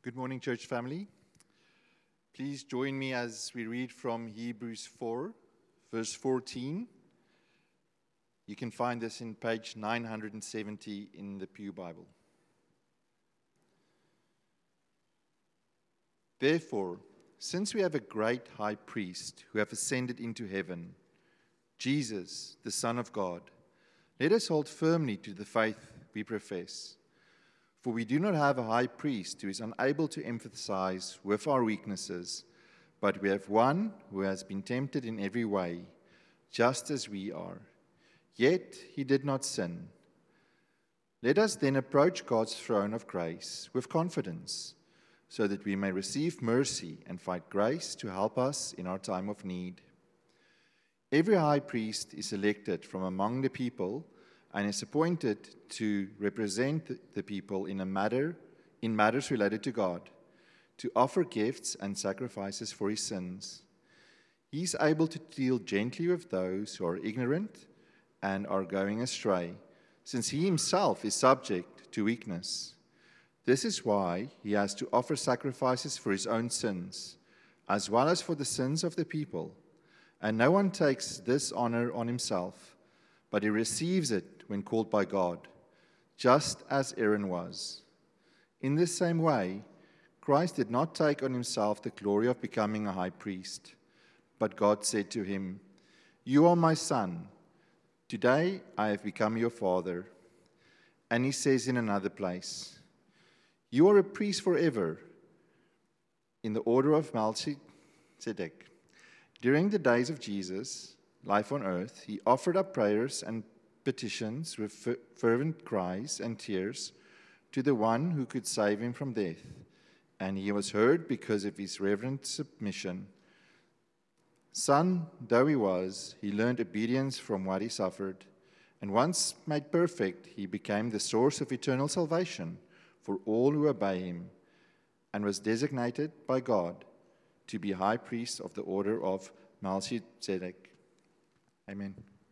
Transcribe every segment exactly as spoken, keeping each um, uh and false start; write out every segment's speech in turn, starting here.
Good morning, church family. Please join me as we read from Hebrews four, verse fourteen. You can find this in page nine hundred seventy in the Pew Bible. Therefore, since we have a great high priest who has ascended into heaven, Jesus, the Son of God, let us hold firmly to the faith we profess. For we do not have a high priest who is unable to empathize with our weaknesses, but we have one who has been tempted in every way, just as we are. Yet he did not sin. Let us then approach God's throne of grace with confidence, so that we may receive mercy and find grace to help us in our time of need. Every high priest is elected from among the people and is appointed to represent the people in a matter in matters related to God, to offer gifts and sacrifices for his sins. He is able to deal gently with those who are ignorant and are going astray, since he himself is subject to weakness. This is why he has to offer sacrifices for his own sins, as well as for the sins of the people. And no one takes this honor on himself, but he receives it when called by God, just as Aaron was. In this same way, Christ did not take on himself the glory of becoming a high priest, but God said to him, "You are my son. Today I have become your father." And he says in another place, "You are a priest forever, in the order of Melchizedek." During the days of Jesus' life on earth, he offered up prayers and petitions with fervent cries and tears to the one who could save him from death, and he was heard because of his reverent submission. Son though he was, he learned obedience from what he suffered, and once made perfect, he became the source of eternal salvation for all who obey him, and was designated by God to be high priest of the order of Melchizedek. Amen.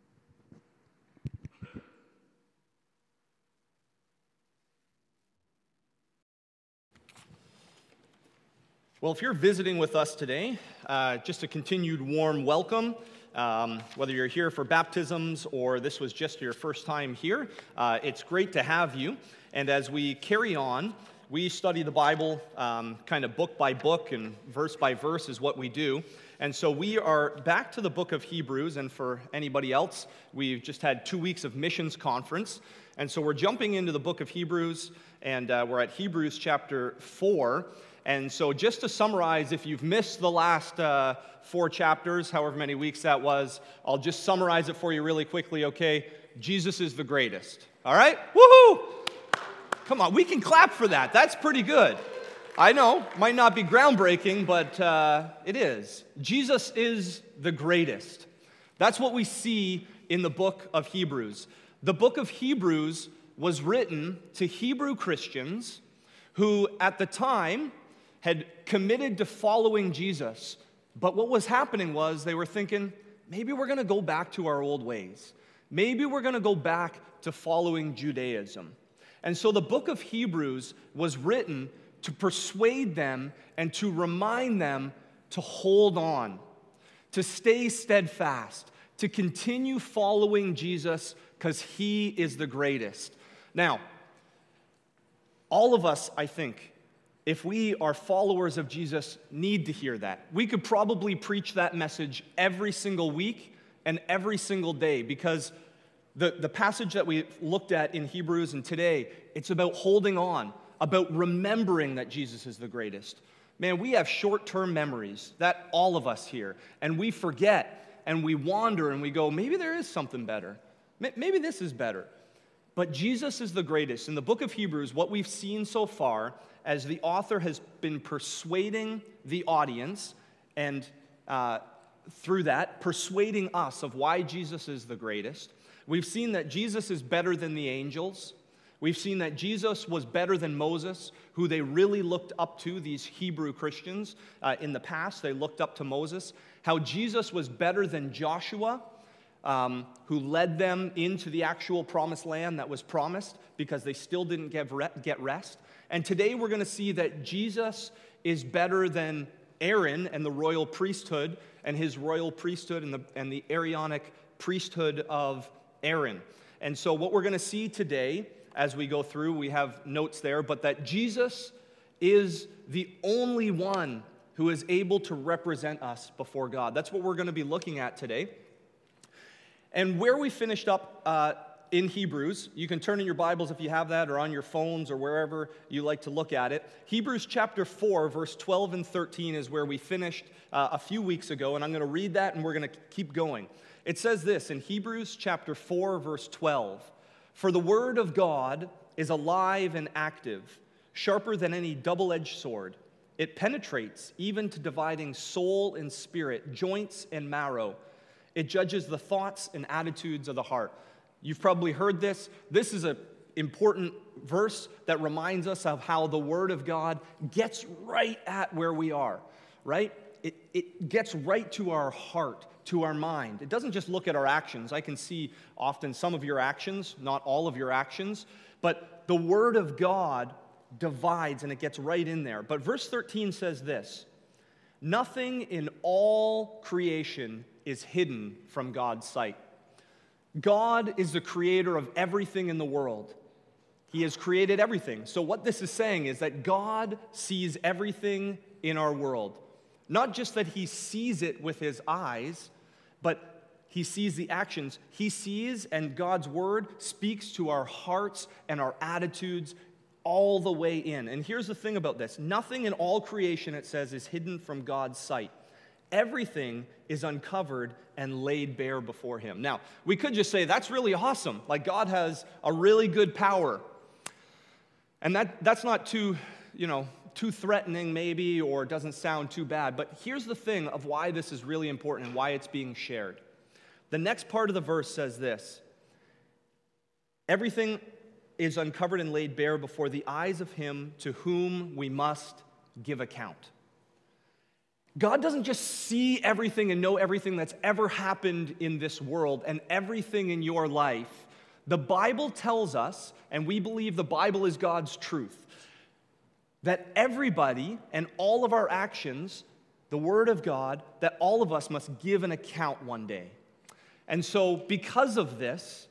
Well, if you're visiting with us today, uh, just a continued warm welcome. Um, whether you're here for baptisms or this was just your first time here, uh, it's great to have you. And as we carry on, we study the Bible um, kind of book by book and verse by verse is what we do. And so we are back to the book of Hebrews, and for anybody else, we've just had two weeks of missions conference. And so we're jumping into the book of Hebrews, and uh, we're at Hebrews chapter four. And so just to summarize, if you've missed the last uh, four chapters, however many weeks that was, I'll just summarize it for you really quickly, okay? Jesus is the greatest. All right? Woohoo! Come on, we can clap for that. That's pretty good. I know, might not be groundbreaking, but uh, it is. Jesus is the greatest. That's what we see in the book of Hebrews. The book of Hebrews was written to Hebrew Christians who, at the time, had committed to following Jesus. But what was happening was they were thinking, maybe we're going to go back to our old ways. Maybe we're going to go back to following Judaism. And so the book of Hebrews was written to persuade them and to remind them to hold on, to stay steadfast, to continue following Jesus because he is the greatest. Now, all of us, I think, if we are followers of Jesus, need to hear that. We could probably preach that message every single week and every single day, because the, the passage that we looked at in Hebrews and today, it's about holding on, about remembering that Jesus is the greatest. Man, we have short-term memories, that all of us here, and we forget, and we wander, and we go, maybe there is something better. Maybe this is better. But Jesus is the greatest. In the book of Hebrews, what we've seen so far, as the author has been persuading the audience, and uh, through that, persuading us of why Jesus is the greatest, we've seen that Jesus is better than the angels. We've seen that Jesus was better than Moses, who they really looked up to, these Hebrew Christians. Uh, in the past, they looked up to Moses. How Jesus was better than Joshua, um, who led them into the actual promised land that was promised because they still didn't get re- get rest. And today we're going to see that Jesus is better than Aaron and the royal priesthood and his royal priesthood and the, and the Aaronic priesthood of Aaron. And so what we're going to see today as we go through, we have notes there, but that Jesus is the only one who is able to represent us before God. That's what we're going to be looking at today. And where we finished up uh, in Hebrews, you can turn in your Bibles if you have that, or on your phones, or wherever you like to look at it. Hebrews chapter four, verse twelve and thirteen is where we finished uh, a few weeks ago, and I'm going to read that, and we're going to keep going. It says this in Hebrews chapter four, verse twelve, "For the word of God is alive and active, sharper than any double-edged sword. It penetrates even to dividing soul and spirit, joints and marrow. It judges the thoughts and attitudes of the heart." You've probably heard this. This is an important verse that reminds us of how the Word of God gets right at where we are, right? It, it gets right to our heart, to our mind. It doesn't just look at our actions. I can see often some of your actions, not all of your actions, but the Word of God divides and it gets right in there. But verse thirteen says this, "Nothing in all creation is hidden from God's sight." God is the creator of everything in the world. He has created everything. So what this is saying is that God sees everything in our world. Not just that he sees it with his eyes, but he sees the actions. He sees, and God's word speaks to our hearts and our attitudes all the way in. And here's the thing about this. Nothing in all creation, it says, is hidden from God's sight. Everything is uncovered and laid bare before him. Now, we could just say, that's really awesome. Like, God has a really good power. And that that's not too, you know, too threatening maybe, or doesn't sound too bad. But here's the thing of why this is really important and why it's being shared. The next part of the verse says this, "Everything is uncovered and laid bare before the eyes of him to whom we must give account." God doesn't just see everything and know everything that's ever happened in this world and everything in your life. The Bible tells us, and we believe the Bible is God's truth, that everybody and all of our actions, the Word of God, that all of us must give an account one day. And so because of this,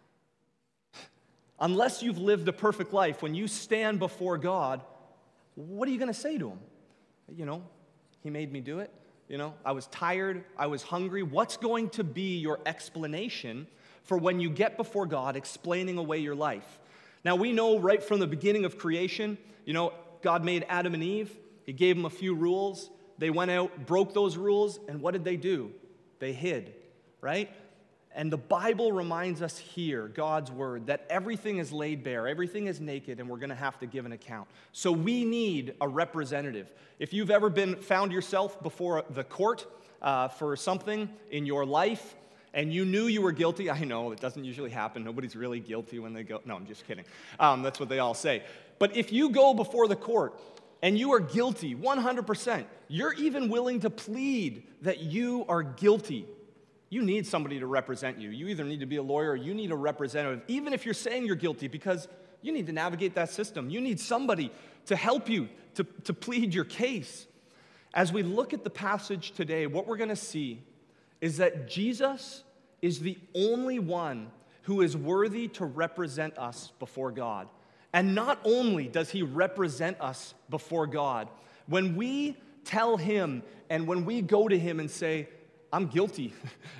unless you've lived a perfect life, when you stand before God, what are you going to say to him? You know, he made me do it. You know, I was tired. I was hungry. What's going to be your explanation for when you get before God explaining away your life? Now, we know right from the beginning of creation, you know, God made Adam and Eve. He gave them a few rules. They went out, broke those rules, and what did they do? They hid, right? And the Bible reminds us here, God's word, that everything is laid bare, everything is naked, and we're going to have to give an account. So we need a representative. If you've ever been found yourself before the court uh, for something in your life, and you knew you were guilty, I know it doesn't usually happen. Nobody's really guilty when they go. No, I'm just kidding. Um, that's what they all say. But if you go before the court and you are guilty, one hundred percent, you're even willing to plead that you are guilty. You need somebody to represent you. You either need to be a lawyer or you need a representative, even if you're saying you're guilty, because you need to navigate that system. You need somebody to help you to, to plead your case. As we look at the passage today, what we're going to see is that Jesus is the only one who is worthy to represent us before God. And not only does he represent us before God, when we tell him and when we go to him and say, I'm guilty.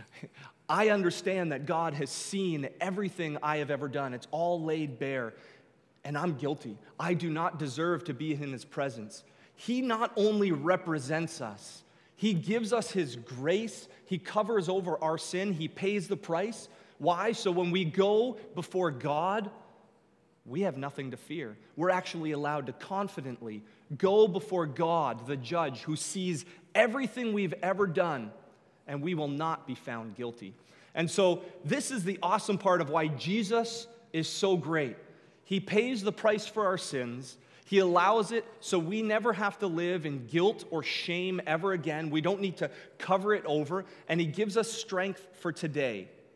I understand that God has seen everything I have ever done. It's all laid bare, and I'm guilty. I do not deserve to be in his presence. He not only represents us, he gives us his grace. He covers over our sin. He pays the price. Why? So when we go before God, we have nothing to fear. We're actually allowed to confidently go before God, the judge, who sees everything we've ever done, and we will not be found guilty. And so this is the awesome part of why Jesus is so great. He pays the price for our sins. He allows it so we never have to live in guilt or shame ever again. We don't need to cover it over. And he gives us strength for today.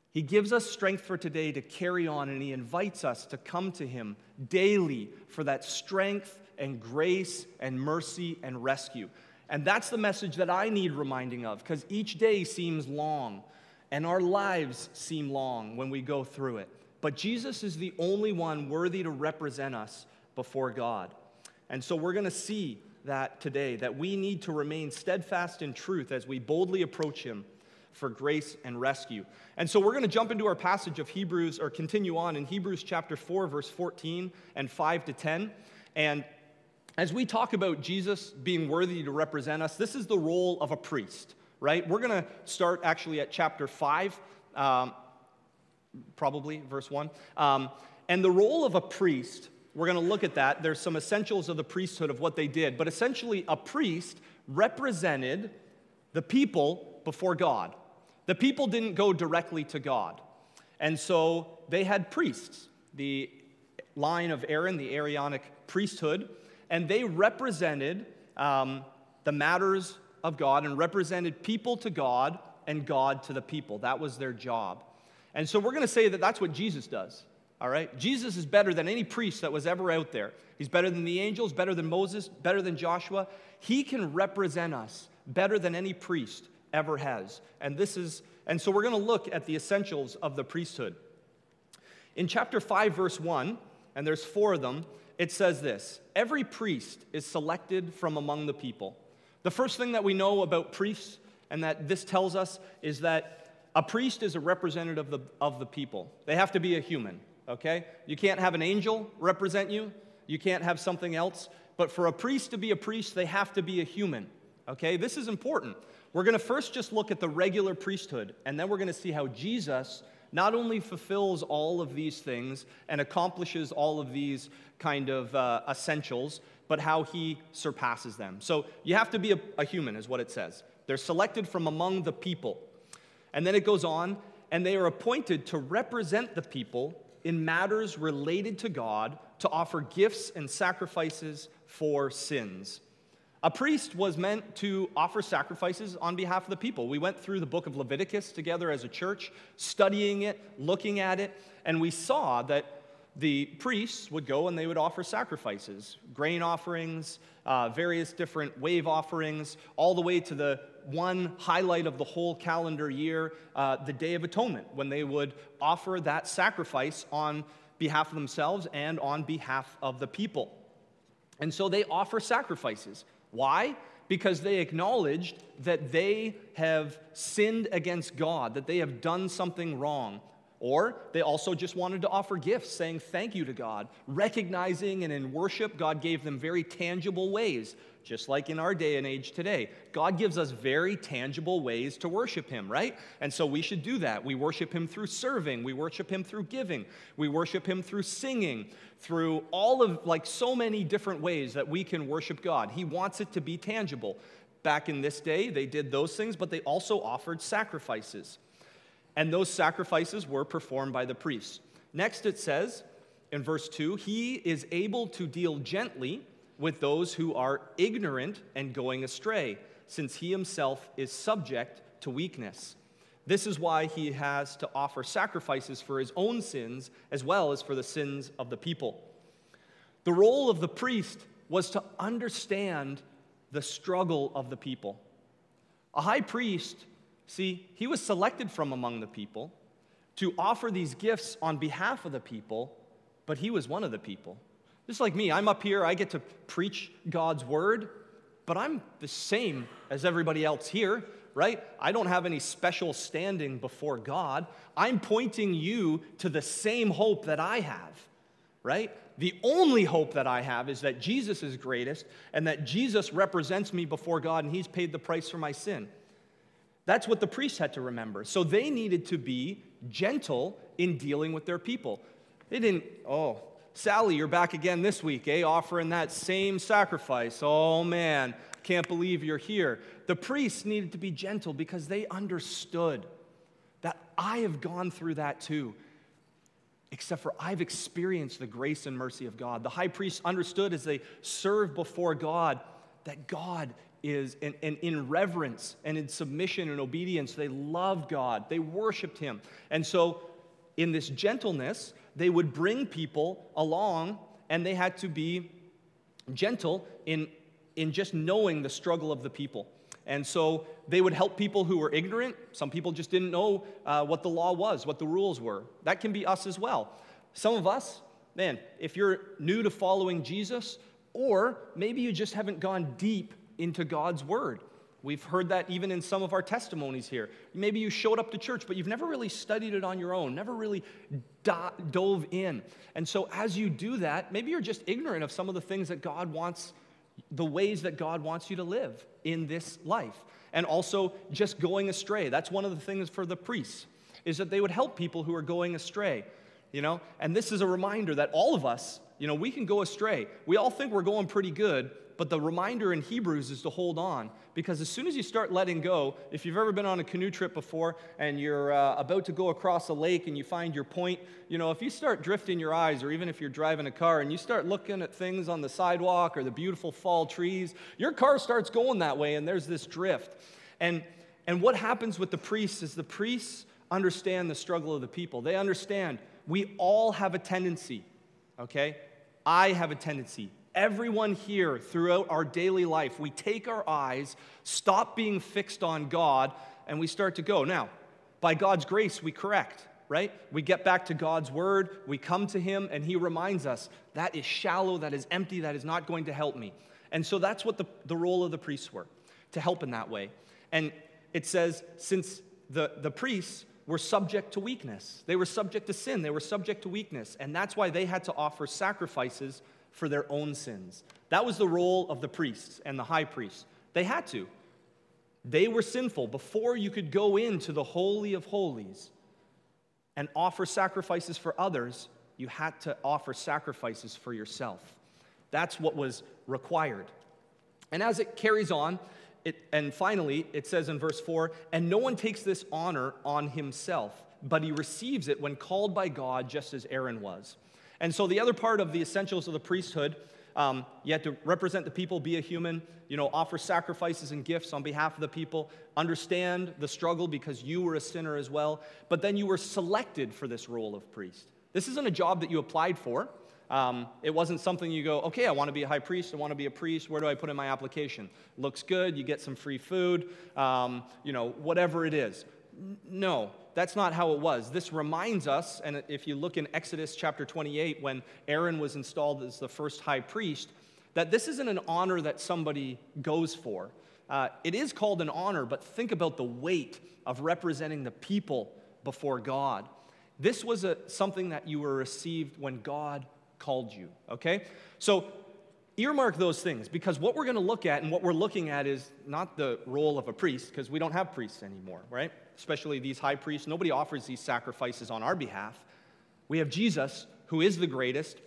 He gives us strength for today to carry on, and he invites us to come to him daily for that strength and grace and mercy and rescue. And that's the message that I need reminding of, because each day seems long, and our lives seem long when we go through it. But Jesus is the only one worthy to represent us before God. And so we're going to see that today, that we need to remain steadfast in truth as we boldly approach him for grace and rescue. And so we're going to jump into our passage of Hebrews, or continue on in Hebrews chapter four, verse fourteen and five to ten. And as we talk about Jesus being worthy to represent us, this is the role of a priest, right? We're going to start actually at chapter five, um, probably verse one. Um, and the role of a priest, we're going to look at that. There's some essentials of the priesthood of what they did. But essentially, a priest represented the people before God. The people didn't go directly to God. And so they had priests, the line of Aaron, the Aaronic priesthood, and they represented um, the matters of God and represented people to God and God to the people. That was their job. And so we're going to say that that's what Jesus does. All right? Jesus is better than any priest that was ever out there. He's better than the angels, better than Moses, better than Joshua. He can represent us better than any priest ever has. And this is, and so we're going to look at the essentials of the priesthood. In chapter five, verse one, and there's four of them, it says this: every priest is selected from among the people. The first thing that we know about priests, and that this tells us, is that a priest is a representative of the, of the people. They have to be a human, okay? You can't have an angel represent you. You can't have something else. But for a priest to be a priest, they have to be a human, okay? This is important. We're going to first just look at the regular priesthood, and then we're going to see how Jesus not only fulfills all of these things and accomplishes all of these kind of uh, essentials, but how he surpasses them. So you have to be a, a human, is what it says. They're selected from among the people. And then it goes on, and they are appointed to represent the people in matters related to God, to offer gifts and sacrifices for sins. A priest was meant to offer sacrifices on behalf of the people. We went through the book of Leviticus together as a church, studying it, looking at it, and we saw that the priests would go and they would offer sacrifices, grain offerings, uh, various different wave offerings, all the way to the one highlight of the whole calendar year, uh, the Day of Atonement, when they would offer that sacrifice on behalf of themselves and on behalf of the people. And so they offer sacrifices. Why? Because they acknowledged that they have sinned against God, that they have done something wrong. Or they also just wanted to offer gifts, saying thank you to God, recognizing and in worship, God gave them very tangible ways, just like in our day and age today. God gives us very tangible ways to worship him, right? And so we should do that. We worship him through serving. We worship him through giving. We worship him through singing, through all of, like, so many different ways that we can worship God. He wants it to be tangible. Back in this day, they did those things, but they also offered sacrifices. And those sacrifices were performed by the priests. Next it says, in verse two, he is able to deal gently with those who are ignorant and going astray, since he himself is subject to weakness. This is why he has to offer sacrifices for his own sins as well as for the sins of the people. The role of the priest was to understand the struggle of the people. A high priest, see, he was selected from among the people to offer these gifts on behalf of the people, but he was one of the people. Just like me, I'm up here, I get to preach God's word, but I'm the same as everybody else here, right? I don't have any special standing before God. I'm pointing you to the same hope that I have, right? The only hope that I have is that Jesus is greatest and that Jesus represents me before God and he's paid the price for my sin. That's what the priests had to remember. So they needed to be gentle in dealing with their people. They didn't, oh, Sally, you're back again this week, eh? Offering that same sacrifice. Oh, man, can't believe you're here. The priests needed to be gentle because they understood that I have gone through that too, except for I've experienced the grace and mercy of God. The high priests understood as they served before God that God is, and, and in reverence and in submission and obedience, they loved God. They worshiped him. And so in this gentleness, they would bring people along, and they had to be gentle in, in just knowing the struggle of the people. And so they would help people who were ignorant. Some people just didn't know uh, what the law was, what the rules were. That can be us as well. Some of us, man, if you're new to following Jesus, or maybe you just haven't gone deep into God's word. We've heard that even in some of our testimonies here. Maybe you showed up to church, but you've never really studied it on your own, never really do- dove in. And so as you do that, maybe you're just ignorant of some of the things that God wants, the ways that God wants you to live in this life. And also just going astray. That's one of the things for the priests, is that they would help people who are going astray. You know, and this is a reminder that all of us, you know, we can go astray. We all think we're going pretty good, but the reminder in Hebrews is to hold on, because as soon as you start letting go, if you've ever been on a canoe trip before and you're uh, about to go across a lake and you find your point, you know, if you start drifting your eyes, or even if you're driving a car and you start looking at things on the sidewalk or the beautiful fall trees, your car starts going that way and there's this drift. And, and what happens with the priests is the priests understand the struggle of the people. They understand we all have a tendency, okay? I have a tendency. Everyone here throughout our daily life, we take our eyes, stop being fixed on God, and we start to go. Now, by God's grace, we correct, right? We get back to God's word, we come to him, and he reminds us, that is shallow, that is empty, that is not going to help me. And so that's what the, the role of the priests were, to help in that way. And it says, since the, the priests were subject to weakness. They were subject to sin. They were subject to weakness. And that's why they had to offer sacrifices for their own sins. That was the role of the priests and the high priests. They had to. They were sinful. Before you could go into the Holy of Holies and offer sacrifices for others, you had to offer sacrifices for yourself. That's what was required. And as it carries on, It, and finally, it says in verse four, and no one takes this honor on himself, but he receives it when called by God, just as Aaron was. And so the other part of the essentials of the priesthood, um, you had to represent the people, be a human, you know, offer sacrifices and gifts on behalf of the people, understand the struggle because you were a sinner as well, but then you were selected for this role of priest. This isn't a job that you applied for. Um, it wasn't something you go, okay, I want to be a high priest, I want to be a priest, where do I put in my application? Looks good, you get some free food, um, you know, whatever it is. N- no, that's not how it was. This reminds us, and if you look in Exodus chapter twenty-eight, when Aaron was installed as the first high priest, that this isn't an honor that somebody goes for. Uh, it is called an honor, but think about the weight of representing the people before God. This was a, something that you were received when God called you, okay? So earmark those things, because what we're going to look at and what we're looking at is not the role of a priest, because we don't have priests anymore, right? Especially these high priests. Nobody offers these sacrifices on our behalf. We have Jesus, who is the greatest,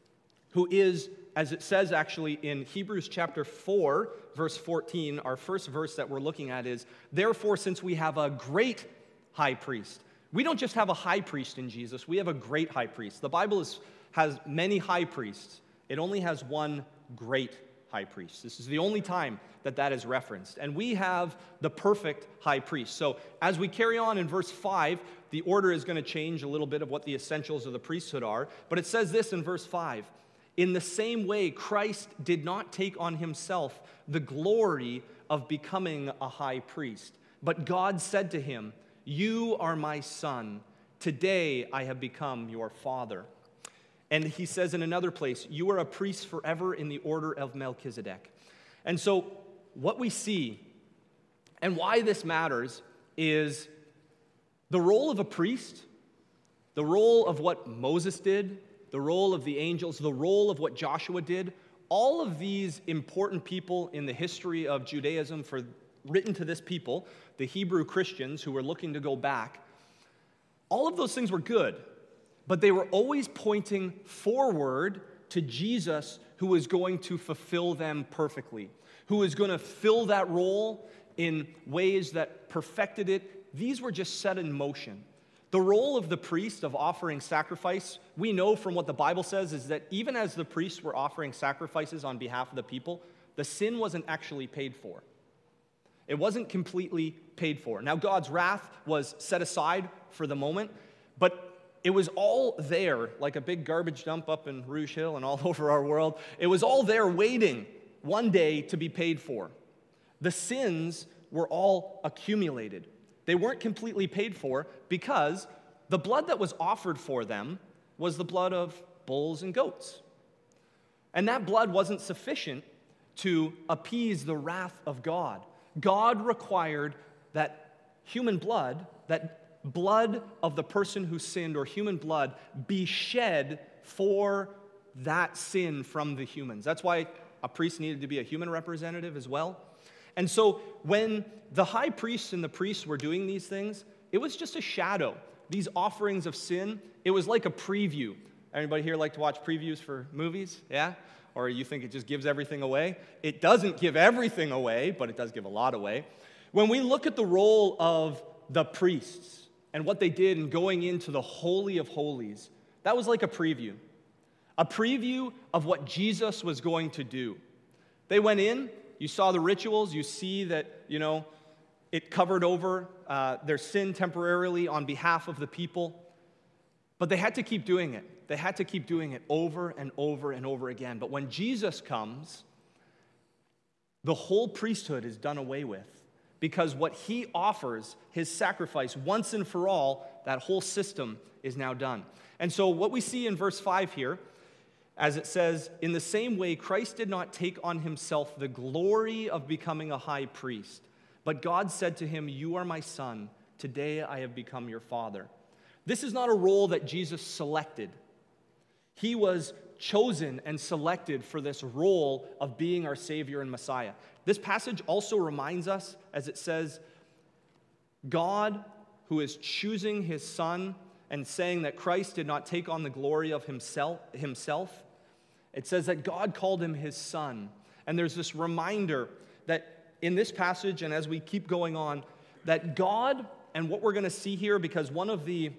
who is, as it says actually in Hebrews chapter four, verse fourteen, our first verse that we're looking at is, therefore, since we have a great high priest. We don't just have a high priest in Jesus, we have a great high priest. The Bible is has many high priests. It only has one great high priest. This is the only time that that is referenced. And we have the perfect high priest. So as we carry on in verse five, the order is going to change a little bit of what the essentials of the priesthood are. But it says this in verse five, in the same way, Christ did not take on himself the glory of becoming a high priest. But God said to him, you are my son. Today I have become your father. And he says in another place, you are a priest forever in the order of Melchizedek. And so what we see and why this matters is the role of a priest, the role of what Moses did, the role of the angels, the role of what Joshua did. All of these important people in the history of Judaism for written to this people, the Hebrew Christians who were looking to go back, all of those things were good. But they were always pointing forward to Jesus, who was going to fulfill them perfectly, who was going to fill that role in ways that perfected it. These were just set in motion. The role of the priest of offering sacrifice, we know from what the Bible says, is that even as the priests were offering sacrifices on behalf of the people, the sin wasn't actually paid for. It wasn't completely paid for. Now, God's wrath was set aside for the moment, but it was all there, like a big garbage dump up in Rouge Hill and all over our world. It was all there waiting one day to be paid for. The sins were all accumulated. They weren't completely paid for because the blood that was offered for them was the blood of bulls and goats. And that blood wasn't sufficient to appease the wrath of God. God required that human blood, that blood of the person who sinned, or human blood, be shed for that sin from the humans. That's why a priest needed to be a human representative as well. And so when the high priests and the priests were doing these things, it was just a shadow. These offerings of sin, it was like a preview. Anybody here like to watch previews for movies? Yeah? Or you think it just gives everything away? It doesn't give everything away, but it does give a lot away. When we look at the role of the priests and what they did in going into the Holy of Holies, that was like a preview. A preview of what Jesus was going to do. They went in, you saw the rituals, you see that, you know, it covered over uh, their sin temporarily on behalf of the people. But they had to keep doing it. They had to keep doing it over and over and over again. But when Jesus comes, the whole priesthood is done away with. Because what he offers, his sacrifice, once and for all, that whole system is now done. And so what we see in verse five here, as it says, in the same way, Christ did not take on himself the glory of becoming a high priest. But God said to him, "You are my son. Today I have become your father." This is not a role that Jesus selected. He was chosen and selected for this role of being our Savior and Messiah. This passage also reminds us, as it says, God, who is choosing his Son and saying that Christ did not take on the glory of himself, himself, it says that God called him his Son. And there's this reminder that in this passage, and as we keep going on, that God, and what we're going to see here, because one of the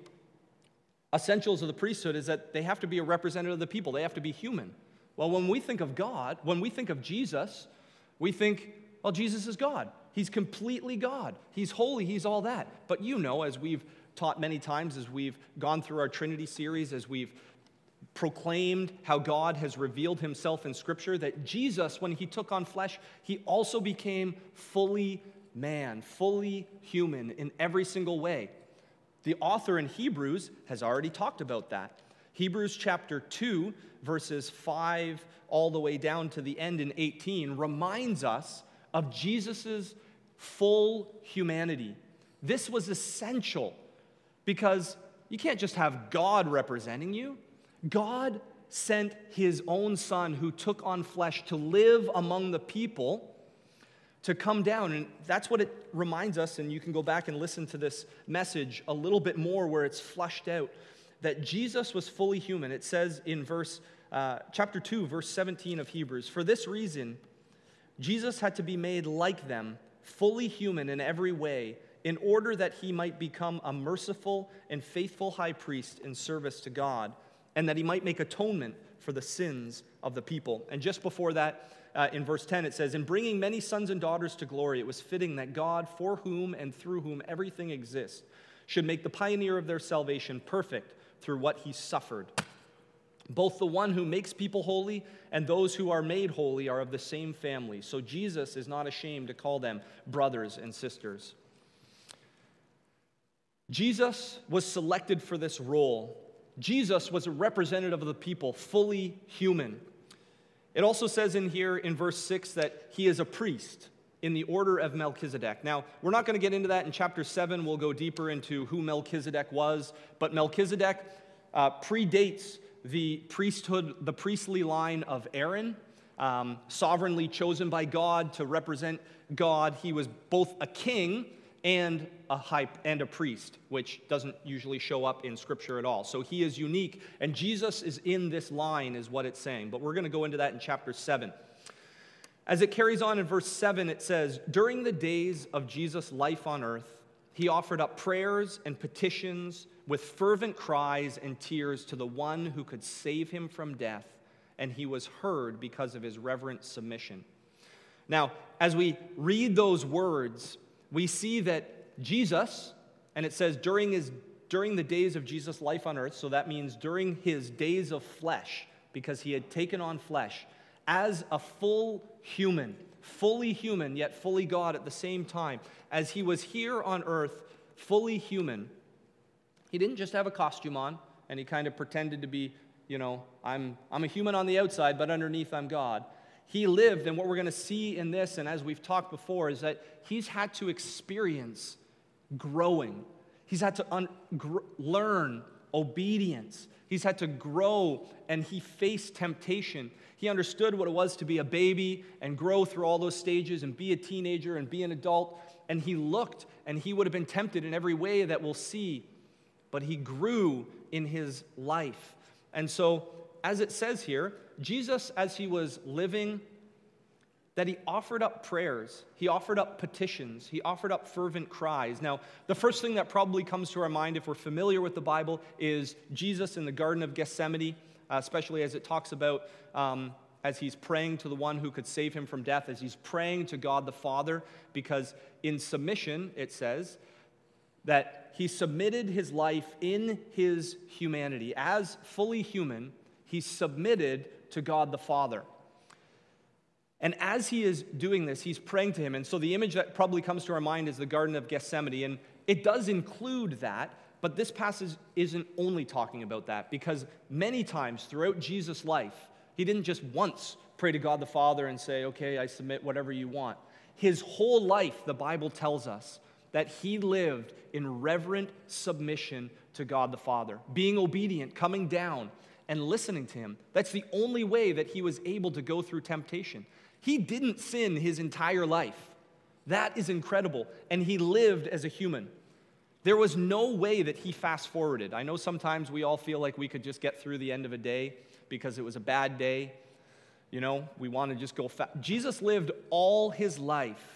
essentials of the priesthood is that they have to be a representative of the people. They have to be human. Well, when we think of God, when we think of Jesus, we think, well, Jesus is God. He's completely God. He's holy. He's all that. But you know, as we've taught many times, as we've gone through our Trinity series, as we've proclaimed how God has revealed himself in Scripture, that Jesus, when he took on flesh, he also became fully man, fully human in every single way. The author in Hebrews has already talked about that. Hebrews chapter two, verses five all the way down to the end in eighteen, reminds us of Jesus' full humanity. This was essential because you can't just have God representing you. God sent his own Son who took on flesh to live among the people, to come down. And that's what it reminds us, and you can go back and listen to this message a little bit more where it's fleshed out, that Jesus was fully human. It says in verse uh, chapter two, verse seventeen of Hebrews, "For this reason, Jesus had to be made like them, fully human in every way, in order that he might become a merciful and faithful high priest in service to God, and that he might make atonement for the sins of the people." And just before that, uh, in verse ten, it says, "In bringing many sons and daughters to glory, it was fitting that God, for whom and through whom everything exists, should make the pioneer of their salvation perfect through what he suffered. Both the one who makes people holy and those who are made holy are of the same family. So Jesus is not ashamed to call them brothers and sisters." Jesus was selected for this role. Jesus was a representative of the people, fully human. It also says in here in verse six that he is a priest in the order of Melchizedek. Now, we're not going to get into that in chapter seven. We'll go deeper into who Melchizedek was. But Melchizedek uh, predates the priesthood, the priestly line of Aaron, um, sovereignly chosen by God to represent God. He was both a king and a high and a priest, which doesn't usually show up in Scripture at all. So he is unique, and Jesus is in this line, is what it's saying. But we're going to go into that in chapter seven. As it carries on in verse seven, it says, "During the days of Jesus' life on earth, he offered up prayers and petitions with fervent cries and tears to the one who could save him from death, and he was heard because of his reverent submission." Now, as we read those words, we see that Jesus, and it says during his during the days of Jesus' life on earth, so that means during his days of flesh, because he had taken on flesh, as a full human, fully human, yet fully God at the same time, as he was here on earth, fully human, he didn't just have a costume on, and he kind of pretended to be, you know, I'm, I'm a human on the outside, but underneath I'm God. He lived, and what we're going to see in this, and as we've talked before, is that he's had to experience growing. He's had to un- gr- learn obedience. He's had to grow, and he faced temptation. He understood what it was to be a baby and grow through all those stages and be a teenager and be an adult. And he looked, and he would have been tempted in every way that we'll see. But he grew in his life. And so, as it says here, Jesus, as he was living, that he offered up prayers, he offered up petitions, he offered up fervent cries. Now, the first thing that probably comes to our mind if we're familiar with the Bible is Jesus in the Garden of Gethsemane, uh, especially as it talks about um, as he's praying to the one who could save him from death, as he's praying to God the Father, because in submission, it says, that he submitted his life in his humanity. As fully human, he submitted to God the Father. And as he is doing this, he's praying to him. And so the image that probably comes to our mind is the Garden of Gethsemane. And it does include that, but this passage isn't only talking about that, because many times throughout Jesus' life, he didn't just once pray to God the Father and say, okay, I submit whatever you want. His whole life, the Bible tells us, that he lived in reverent submission to God the Father, being obedient, coming down, and listening to him. That's the only way that he was able to go through temptation. He didn't sin his entire life. That is incredible. And he lived as a human. There was no way that he fast-forwarded. I know sometimes we all feel like we could just get through the end of a day because it was a bad day. You know, we want to just go fast. Jesus lived all his life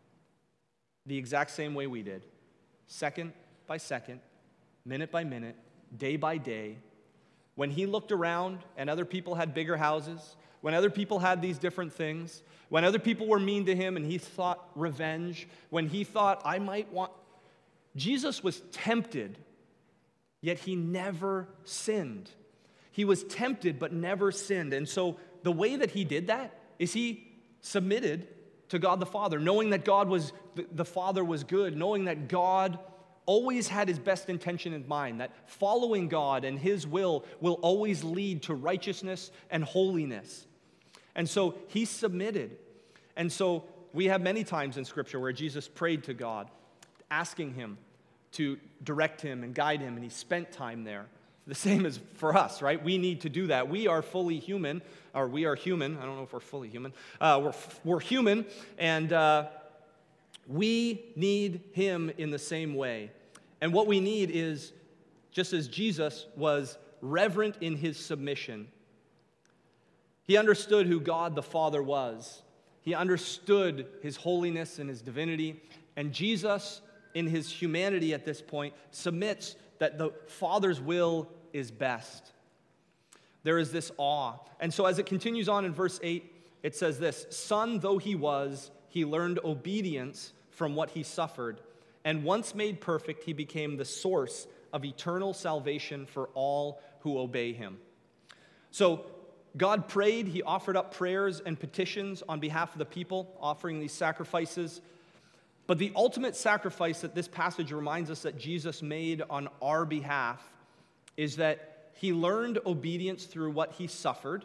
the exact same way we did. Second by second, minute by minute, day by day. When he looked around and other people had bigger houses, when other people had these different things, when other people were mean to him and he thought revenge, when he thought, I might want... Jesus was tempted, yet he never sinned. He was tempted but never sinned. And so the way that he did that is he submitted to God the Father, knowing that God was, the Father was good, knowing that God always had his best intention in mind, that following God and his will will always lead to righteousness and holiness. And so he submitted. And so we have many times in Scripture where Jesus prayed to God, asking him to direct him and guide him, and he spent time there. The same as for us, right? We need to do that. We are fully human, or we are human. I don't know if we're fully human. Uh, we're, we're human, and uh, we need him in the same way. And what we need is, just as Jesus was reverent in his submission, he understood who God the Father was. He understood his holiness and his divinity. And Jesus, in his humanity at this point, submits that the Father's will is best. There is this awe. And so as it continues on in verse eight, it says this, Son though he was, he learned obedience from what he suffered. And once made perfect, he became the source of eternal salvation for all who obey him. So God prayed, he offered up prayers and petitions on behalf of the people, offering these sacrifices. But the ultimate sacrifice that this passage reminds us that Jesus made on our behalf is that he learned obedience through what he suffered.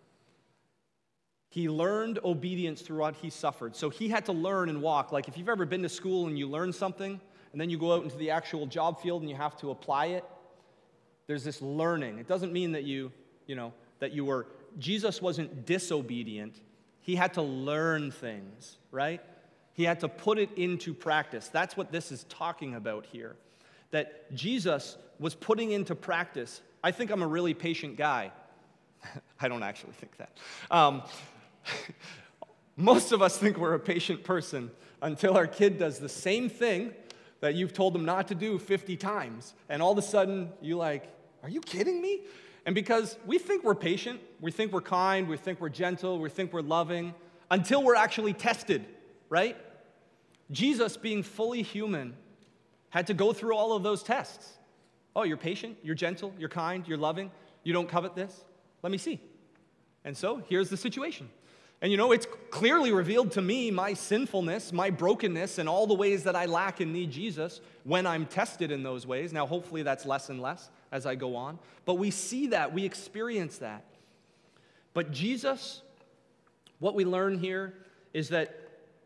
He learned obedience through what he suffered. So he had to learn and walk. Like if you've ever been to school and you learn something, and then you go out into the actual job field and you have to apply it, there's this learning. It doesn't mean that you, you know, that you were, Jesus wasn't disobedient. He had to learn things, right? He had to put it into practice. That's what this is talking about here. That Jesus was putting into practice. I think I'm a really patient guy. I don't actually think that. Um, most of us think we're a patient person until our kid does the same thing that you've told them not to do fifty times. And all of a sudden, you're like, are you kidding me? And because we think we're patient, we think we're kind, we think we're gentle, we think we're loving, until we're actually tested, right? Jesus, being fully human, had to go through all of those tests. Oh, you're patient, you're gentle, you're kind, you're loving, you don't covet this? Let me see. And so here's the situation. And you know, it's clearly revealed to me my sinfulness, my brokenness, and all the ways that I lack and need Jesus when I'm tested in those ways. Now, hopefully that's less and less as I go on. But we see that, we experience that. But Jesus, what we learn here is that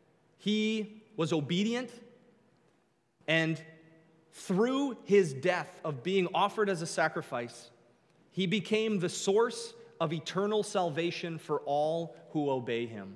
he was obedient, and through his death of being offered as a sacrifice, he became the source of eternal salvation for all who obey him.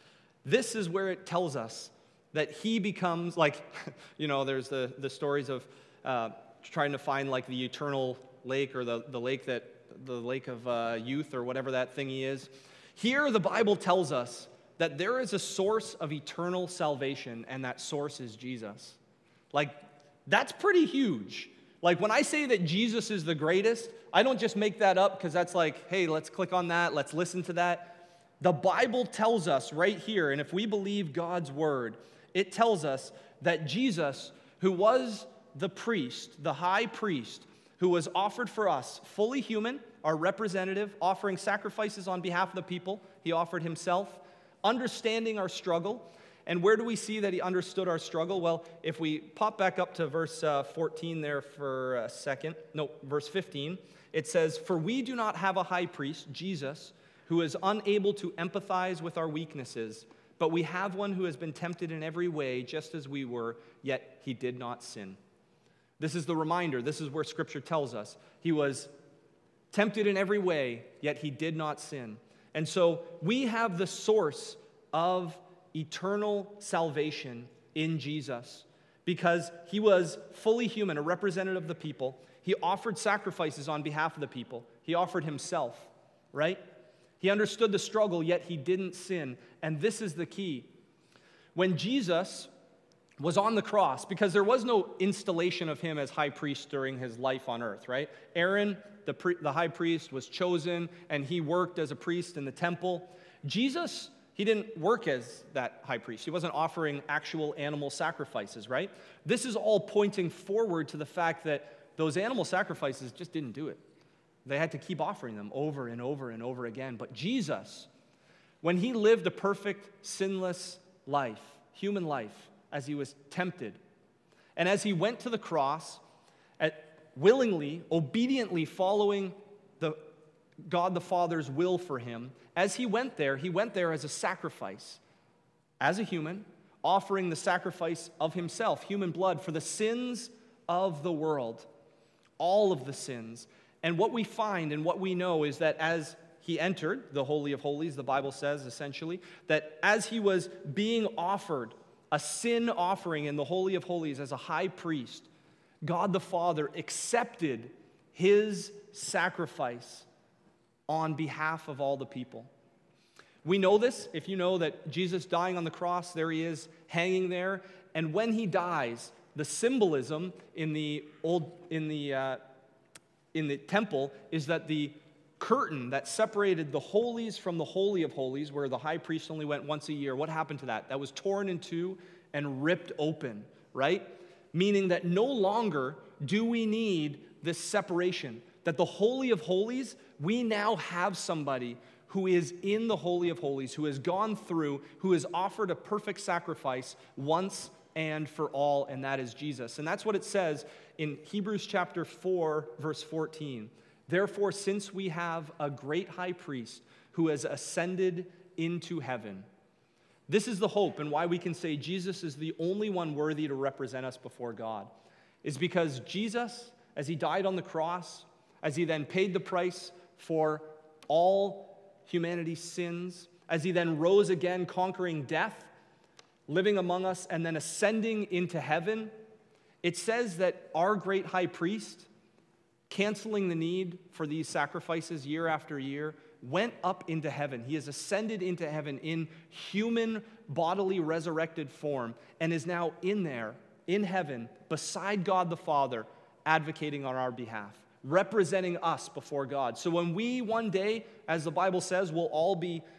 This is where it tells us that he becomes, like, you know, there's the, the stories of uh, trying to find, like, the eternal lake, or the, the lake that, the lake of uh, youth, or whatever that thingy is. Here, the Bible tells us that there is a source of eternal salvation, and that source is Jesus. Like, that's pretty huge. Like, when I say that Jesus is the greatest, I don't just make that up because that's like, hey, let's click on that, let's listen to that. The Bible tells us right here, and if we believe God's word, it tells us that Jesus, who was the priest, the high priest, who was offered for us, fully human, our representative, offering sacrifices on behalf of the people, he offered himself, understanding our struggle. And where do we see that he understood our struggle? Well, if we pop back up to verse uh, fourteen there for a second, no, verse fifteen, it says, "For we do not have a high priest, Jesus, who is unable to empathize with our weaknesses, but we have one who has been tempted in every way, just as we were, yet he did not sin." This is the reminder. This is where Scripture tells us. He was tempted in every way, yet he did not sin. And so we have the source of eternal salvation in Jesus, because he was fully human, a representative of the people. He offered sacrifices on behalf of the people. He offered himself, right? He understood the struggle, yet he didn't sin. And this is the key. When Jesus was on the cross, because there was no installation of him as high priest during his life on earth, right? Aaron, the, pre- the high priest, was chosen, and he worked as a priest in the temple. Jesus, he didn't work as that high priest. He wasn't offering actual animal sacrifices, right? This is all pointing forward to the fact that those animal sacrifices just didn't do it. They had to keep offering them over and over and over again. But Jesus, when he lived a perfect, sinless life, human life, as he was tempted, and as he went to the cross, at willingly, obediently following the God the Father's will for him, as he went there, he went there as a sacrifice, as a human, offering the sacrifice of himself, human blood, for the sins of the world, all of the sins. And what we find and what we know is that as he entered the Holy of Holies, the Bible says essentially, that as he was being offered a sin offering in the Holy of Holies as a high priest, God the Father accepted his sacrifice on behalf of all the people. We know this, if you know that Jesus dying on the cross, there he is, hanging there, and when he dies, the symbolism in the old in the uh, in the temple is that the curtain that separated the holies from the Holy of Holies, where the high priest only went once a year, what happened to that? That was torn in two and ripped open, right? Meaning that no longer do we need this separation. That the Holy of Holies, we now have somebody who is in the Holy of Holies, who has gone through, who has offered a perfect sacrifice once and for all, and that is Jesus. And that's what it says in Hebrews chapter four, verse fourteen. "Therefore, since we have a great high priest who has ascended into heaven." This is the hope and why we can say Jesus is the only one worthy to represent us before God, is because Jesus, as he died on the cross, as he then paid the price for all humanity's sins, as he then rose again, conquering death, living among us, and then ascending into heaven, it says that our great high priest, canceling the need for these sacrifices year after year, went up into heaven. He has ascended into heaven in human, bodily, resurrected form, and is now in there, in heaven, beside God the Father, advocating on our behalf, representing us before God. So when we one day, as the Bible says, will all be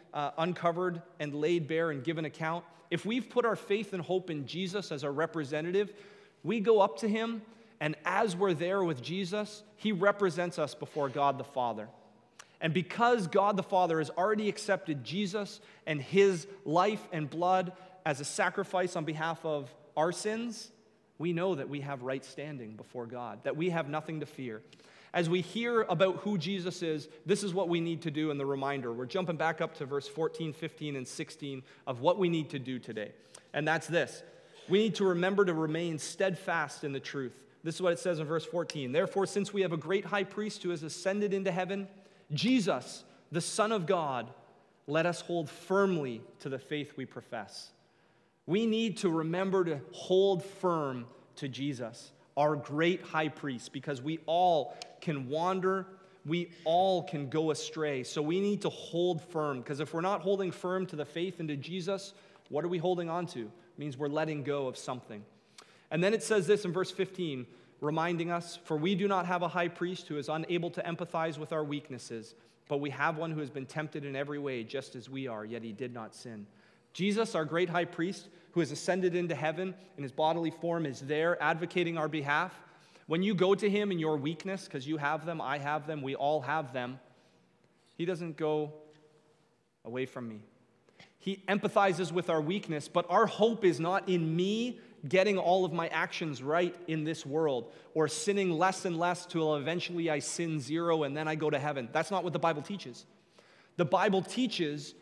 uh, uncovered and laid bare and given account. If we've put our faith and hope in Jesus as our representative, we go up to him, and as we're there with Jesus, he represents us before God the Father. And because God the Father has already accepted Jesus and his life and blood as a sacrifice on behalf of our sins, we know that we have right standing before God, that we have nothing to fear. As we hear about who Jesus is, this is what we need to do in the reminder. We're jumping back up to verse fourteen, fifteen, and sixteen of what we need to do today. And that's this. We need to remember to remain steadfast in the truth. This is what it says in verse fourteen. Therefore, since we have a great high priest who has ascended into heaven, Jesus, the Son of God, let us hold firmly to the faith we profess. We need to remember to hold firm to Jesus, our great high priest, because we all can wander, we all can go astray. So we need to hold firm, because if we're not holding firm to the faith and to Jesus, what are we holding on to? It means we're letting go of something. And then it says this in verse fifteen, reminding us, for we do not have a high priest who is unable to empathize with our weaknesses, but we have one who has been tempted in every way, just as we are, yet he did not sin. Jesus, our great high priest, who has ascended into heaven in his bodily form, is there advocating our behalf. When you go to him in your weakness, because you have them, I have them, we all have them, he doesn't go away from me. He empathizes with our weakness, but our hope is not in me getting all of my actions right in this world or sinning less and less till eventually I sin zero and then I go to heaven. That's not what the Bible teaches. The Bible teaches,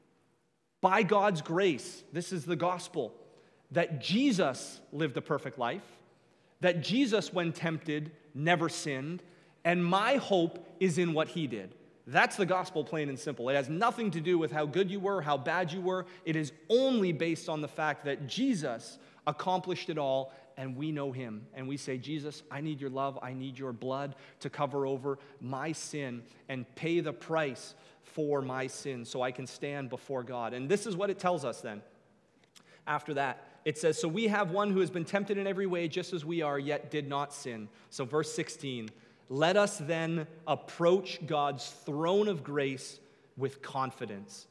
by God's grace, this is the gospel, that Jesus lived a perfect life, that Jesus, when tempted, never sinned, and my hope is in what he did. That's the gospel, plain and simple. It has nothing to do with how good you were, how bad you were. It is only based on the fact that Jesus accomplished it all, and we know him. And we say, Jesus, I need your love. I need your blood to cover over my sin and pay the price for my sin so I can stand before God. And this is what it tells us then. After that, it says, so we have one who has been tempted in every way, just as we are, yet did not sin. So verse sixteen, let us then approach God's throne of grace with confidence,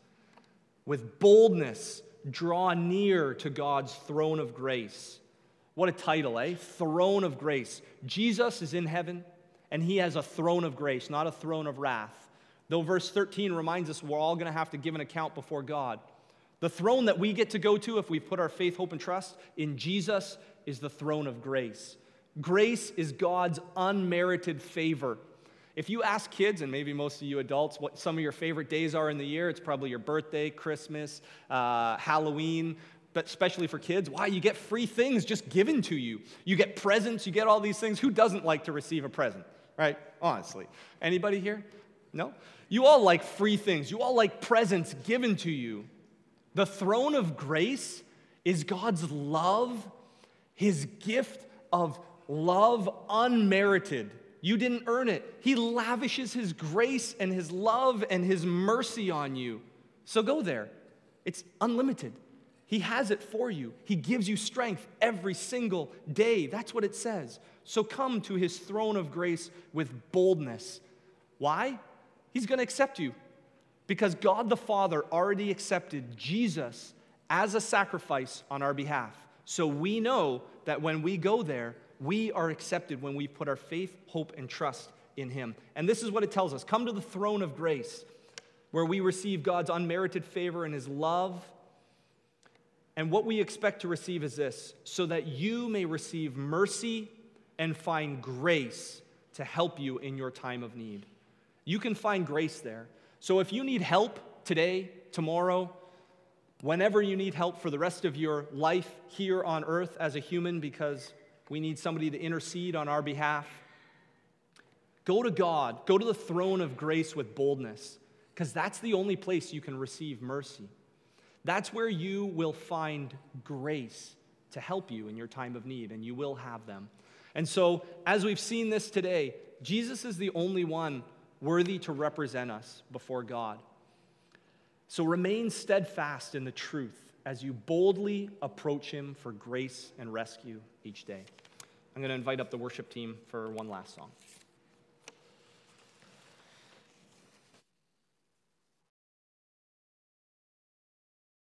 with boldness, draw near to God's throne of grace. What a title, eh? Throne of grace. Jesus is in heaven, and he has a throne of grace, not a throne of wrath. Though verse thirteen reminds us we're all going to have to give an account before God. The throne that we get to go to if we put our faith, hope, and trust in Jesus is the throne of grace. Grace is God's unmerited favor. If you ask kids, and maybe most of you adults, what some of your favorite days are in the year, it's probably your birthday, Christmas, uh, Halloween, but especially for kids, why? You get free things just given to you. You get presents, you get all these things. Who doesn't like to receive a present, right? Honestly. Anybody here? No? You all like free things. You all like presents given to you. The throne of grace is God's love, his gift of love unmerited. You didn't earn it. He lavishes his grace and his love and his mercy on you. So go there. It's unlimited. He has it for you. He gives you strength every single day. That's what it says. So come to his throne of grace with boldness. Why? He's going to accept you. Because God the Father already accepted Jesus as a sacrifice on our behalf. So we know that when we go there, we are accepted when we put our faith, hope, and trust in him. And this is what it tells us. Come to the throne of grace, where we receive God's unmerited favor and his love. And what we expect to receive is this, so that you may receive mercy and find grace to help you in your time of need. You can find grace there. So if you need help today, tomorrow, whenever you need help for the rest of your life here on earth as a human, because we need somebody to intercede on our behalf, go to God, go to the throne of grace with boldness, because that's the only place you can receive mercy. That's where you will find grace to help you in your time of need, and you will have them. And so, as we've seen this today, Jesus is the only one worthy to represent us before God. So remain steadfast in the truth as you boldly approach him for grace and rescue each day. I'm going to invite up the worship team for one last song.